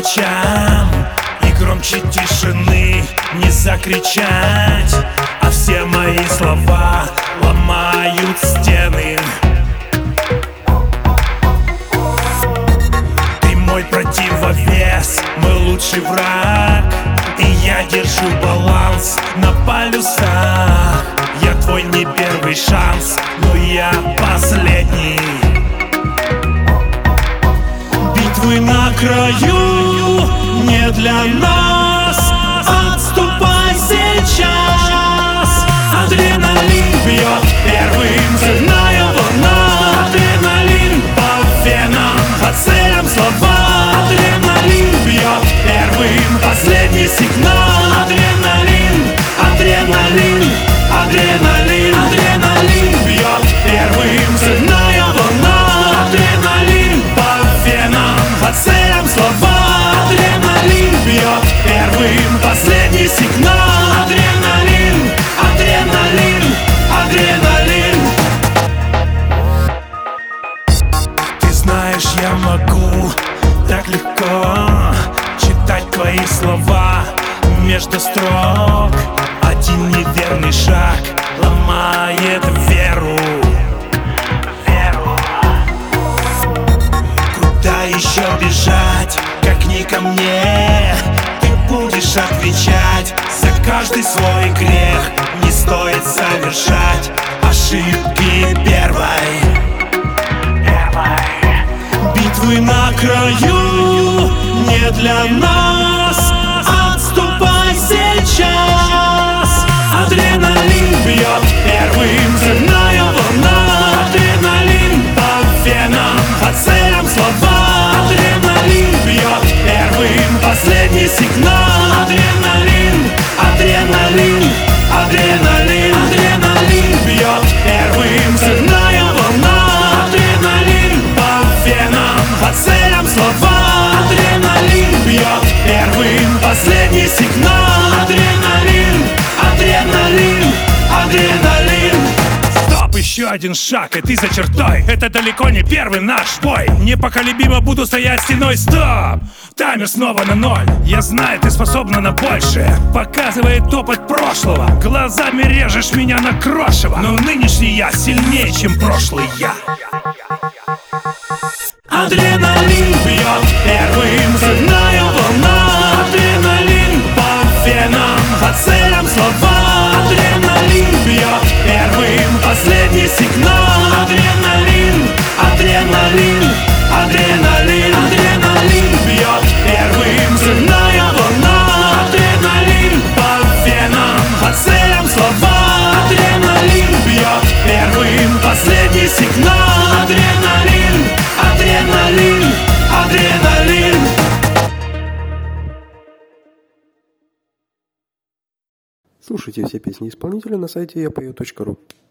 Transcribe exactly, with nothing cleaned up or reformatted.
ночам, и громче тишины не закричать, а все мои слова ломают стены. Ты мой противовес, мой лучший враг, и я держу баланс на полюсах. Я твой не первый шанс, но я последний. Битвы на краю не для нас. Отступай сейчас. Адреналин бьет первым, взрывная волна. Адреналин по венам, по целям слова. Адреналин бьет первым, последний сигнал. Адреналин, адреналин, адреналин, адреналин бьет первым, взрывная волна. Адреналин по венам, по целям слова. Адреналин бьет первым, последний сигнал. Адреналин, адреналин, адреналин. Ты знаешь, я могу так легко читать твои слова между строк. Один неверный шаг ломает веру. Куда еще бежать, как не ко мне? Ты будешь отвечать за каждый свой грех. Не стоит совершать ошибки первой. Битвы на краю не для нас. Отступай сейчас. Адреналин бьет первым, взрывная волна. Адреналин по венам, по целям слова. Адреналин бьет первым, последний сигнал. Адреналин, адреналин, адреналин, адреналин бьет первым, взрывная волна. Адреналин по венам, по целям слова. Адреналин бьет первым, последний сигнал. Адреналин, адреналин, адреналин. Стоп, еще один шаг, и ты за чертой. Это далеко не первый наш бой. Непоколебимо буду стоять стеной. Стоп, таймер снова на ноль. Я знаю, ты способна на большее. Показывает опыт прошлого. Глазами режешь меня на крошево. Но нынешний я сильнее, чем прошлый я. Адреналин бьет первым, взрывная волна. Адреналин по венам, по целям слова. Адреналин бьет первым, последний сигнал. Адреналин, адреналин, адреналин, адреналин бьет первым, взрывная волна. Адреналин по венам, по целям слова. Адреналин бьет первым, последний сигнал. Адреналин, адреналин, адреналин. Слушайте все песни исполнителя на сайте я пою точка ру.